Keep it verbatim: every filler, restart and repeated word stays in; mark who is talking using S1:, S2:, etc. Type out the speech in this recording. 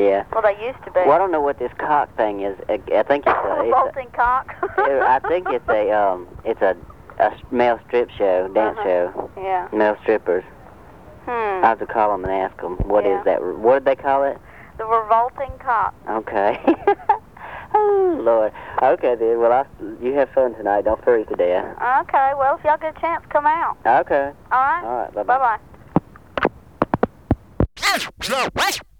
S1: Yeah.
S2: Well, they used to be.
S1: Well, I don't know what this cock thing is. I, I think it's a... It's
S2: Revolting
S1: a,
S2: cock.
S1: I think it's a, um, it's a, a male strip show, dance
S2: Uh-huh.
S1: show.
S2: Yeah.
S1: Male strippers.
S2: Hmm.
S1: I have to call them and ask them. What
S2: Yeah.
S1: is that? What did they call it?
S2: The revolting cock.
S1: Okay. Oh, Lord. Okay, then. Well, I, you have fun tonight. Don't freeze to death.
S2: Okay, well, if y'all get a chance, come out.
S1: Okay.
S2: All right?
S1: All right. Bye-bye.
S2: Bye-bye.